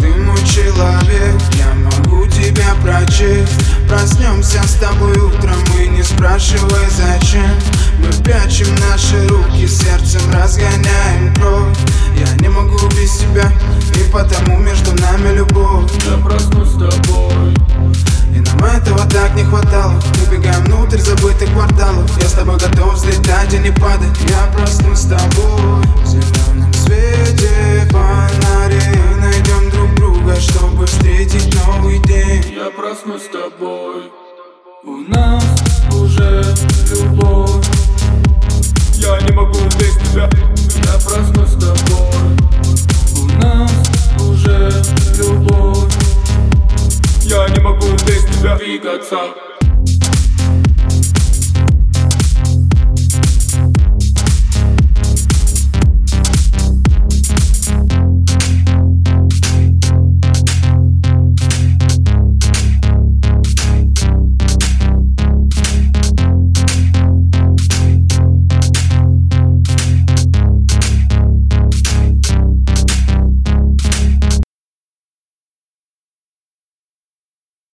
ты мой человек, я могу тебя прочесть. Проснемся с тобой утром и не спрашивай зачем. Мы прячем наши руки, сердцем разгоняем кровь. Я не могу без тебя, и потому между нами любовь. Я проснусь с тобой, и нам этого так не хватало. Убегаем внутрь забытых кварталов. Я с тобой готов взлетать и не падать. Я проснусь с тобой в зеленом свете фонарей. Найдем друг друга, чтобы встретить новый день. я проснусь с тобой. У нас уже любовь. Я не могу без тебя. Я проснусь с тобой. У нас уже любовь. Я не могу без тебя двигаться.